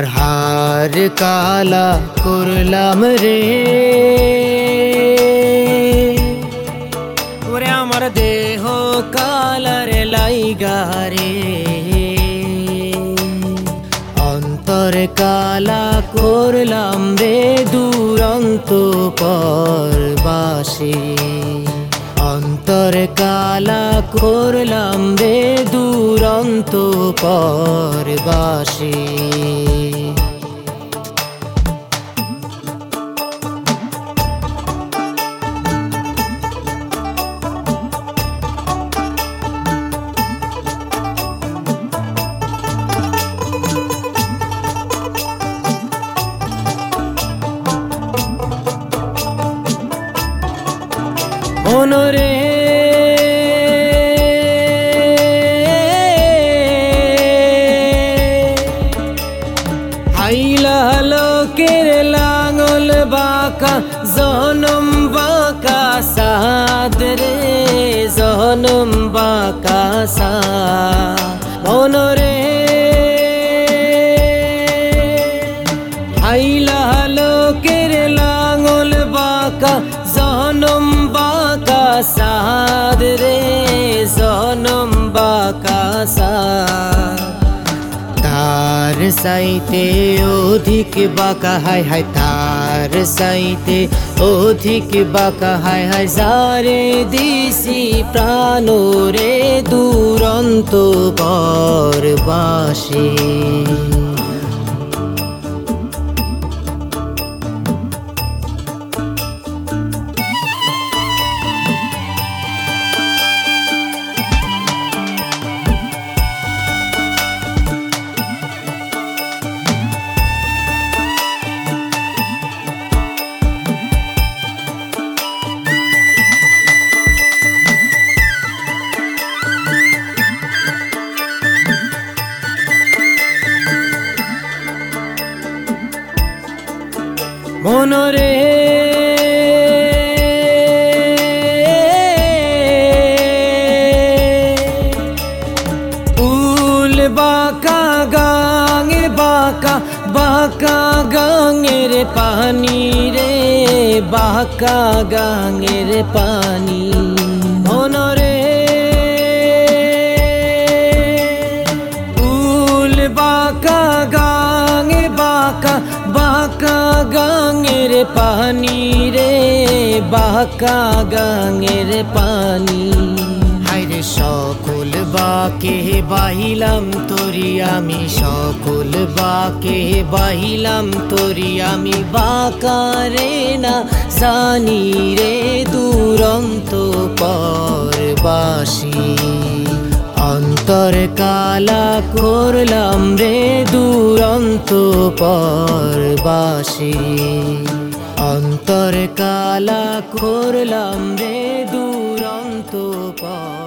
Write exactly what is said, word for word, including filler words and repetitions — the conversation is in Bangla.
হার কালা করলাম রে, ওরে আমার দেহ কালারে লাইগা রে, অন্তর কালা করলাম রে দুরন্ত পরবাসী, অন্তর কালা করলাম রে দুরন্ত পরবাসী। মনরে হাইলা লোকের লাঙল বাঁকা জনম বাঁকা সাদ রে, জনম বাঁকা সাদ। মনরে হাইলা লোকের লাঙল বাঁকা জনম বাঁকা সাদ রে, জনম বাঁকা সাদ। তার সাইতে অধিক বাঁকা হায় হায়, তার সাইতে অধিক বাঁকা হায় হায়, যারে দিছি প্রাণ রে দুরন্ত পরবাসী। মনরে উল বাঁকা গাঙের বাঁকা বাঁকা গাঙের পানি রে, বাঁকা গাঙের পানি। মনরে উল বাঁকা গাঙের বাঁকা বাঁকা গাঙের পানি রে, বাঁকা গাঙের পানি। হায়রে সকল বাকে বাহিলাম তোরি আমি, সকল বাকে বাহিলাম তোরি আমি, বাঁকা রে না জানি রে দুরন্ত পরবাসী। অন্তর কালা করলাম রে দুরন্ত পরবাসী, অন্তর কালা করলাম রে দুরন্ত পর।